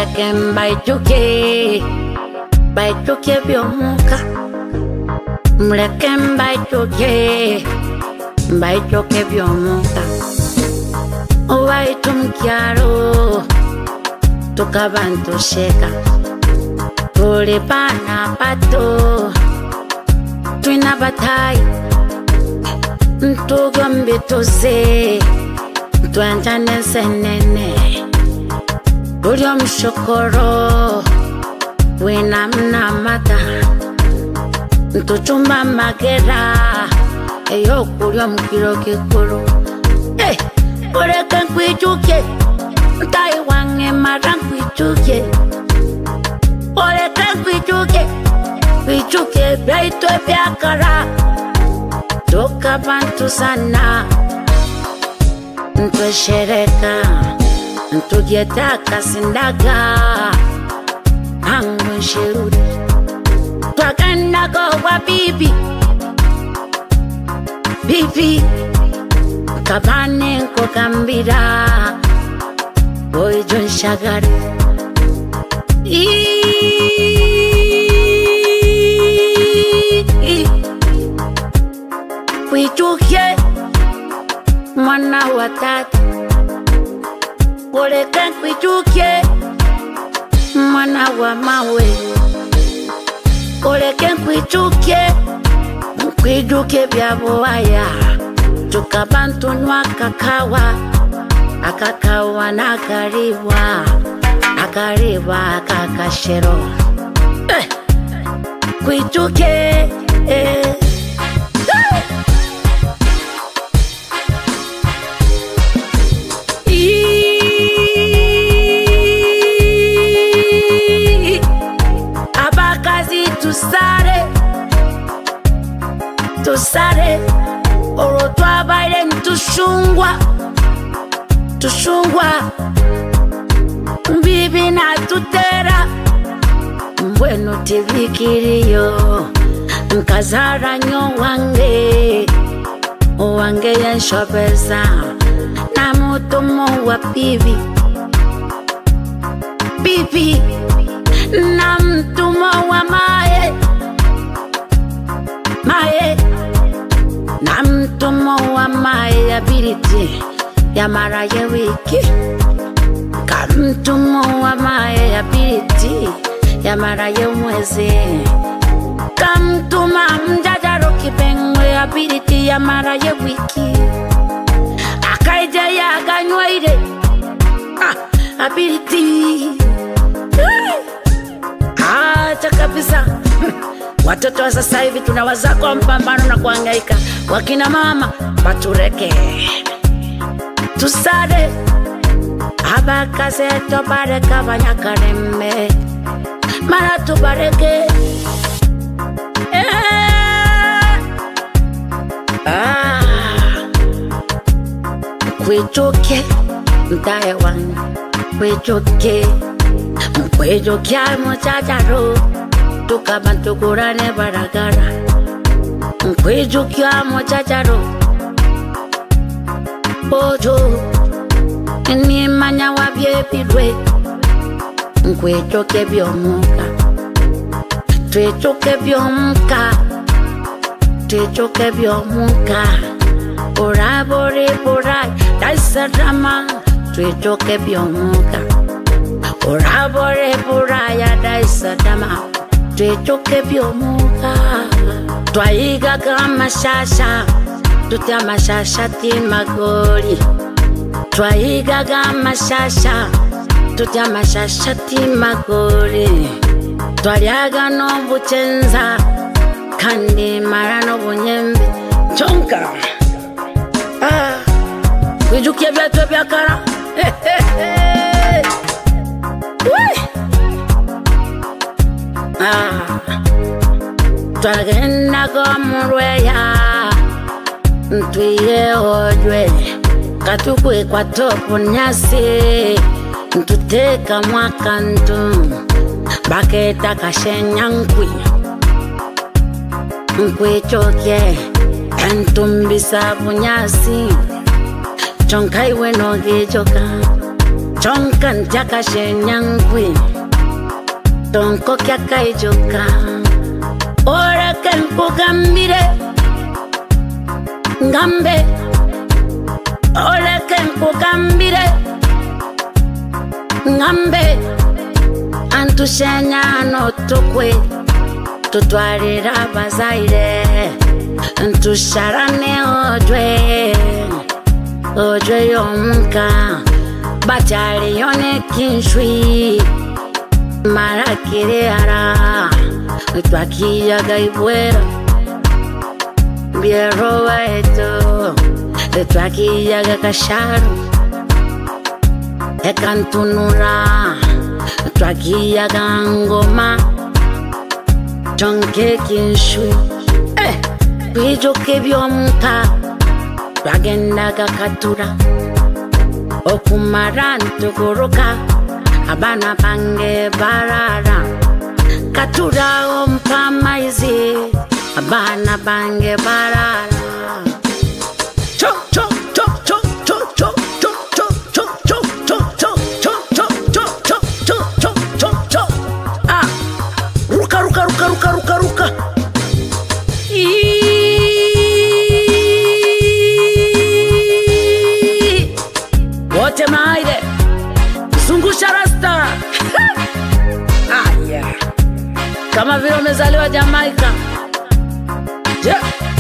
mureke mbaituke byomuka, mureke mbaituke byomuka. Owaitu mukyalo tukaba ntusheka, tuli bana bato twina batayi, ntugombe tuze twanjane senene, tuli omushokoro wina mnamata, ntuchumba magera eyokuli omukiro kikulu. Oreka nkwijuke mtayi wange mara nkwijuke, oreka nkwijuke byaitwe byakara tukabantu sana, ntweshereka ntugyetaka sindaga hangu nshiruri twaganago wa bibi kabane nko kambira boy John Shagari kwijuke mwana wa tata, oreka kwijuke mwana wa mawe, oreka kwijuke byaboaya tukabantu nywa akakawa nakariwa kakashero kwijuke abakazi tusare oro twabaire tushungwa bibi natutera mbwenu tivikiriyo nkazara nyo wange yenshobeza na mutumo wa bibi na mtumo wa maye na mtumo wa maye ability ya mara ye wiki, kamtumo wa maye ability ya mara ye mwezi, kamtuma mjajaro kipengwe ability ya mara ye wiki, akaije ya ganywaire ability acha kabisa. Watoto wa sasa hivi tunawaza kwa mpambano na kuhangaika, wakina mama batureke tusade abakaze tobareka banyakareme mara tubareke kwijuke mtaye wangu kwijuke muchacharo tukabantu kurane baragara nkwijukia muchacharo ojo ni manya wabyepidwe nkwijuke byomuka twijuke byomuka orabore borai daisarama twijuke byomuka orabore boraya daisarama twijuke byomuka twaiga kama shasha tutya mashasha timagoli twaiga kama shasha tutya mashasha timagoli twalyaga no buchenza kandi marano bunyembe chonka kwijukia byatwe byakara twagenda gomurweya ntwiye ojwe katukwe kwa topu nyasi ntuteka mwakantu baketa kashenyankwi nkwichoke entumbisa bunyasi chonkai weno gejoka Chonkan jaka shenyangwi Tonko kya kaijoka Ora ken kugambire Ngambe Ora ken kugambire Ngambe Antu shenya no tokwe Tutwarira bazaire Antu sharane Ojwe yonka Bachari yone kinshwi Marakire ara Twakia gaibwera Biero eto Twakia gakasharu Ekantunura Twakia gangoma Chonke kinshwi Bijoke byomka Twagenda gakatura Okumarantu kuruka Abana pange barara Katura ompa maizi Abana pange barara Chok chok chok chok chok chok chok chok chok chok chok chok chok chok chok chok chok chok chok Ah Ruka ruka ruka ruka ruka ruka Wote maide Zungusha rasta Aya Kama vile umezaliwa Jamaica Yeah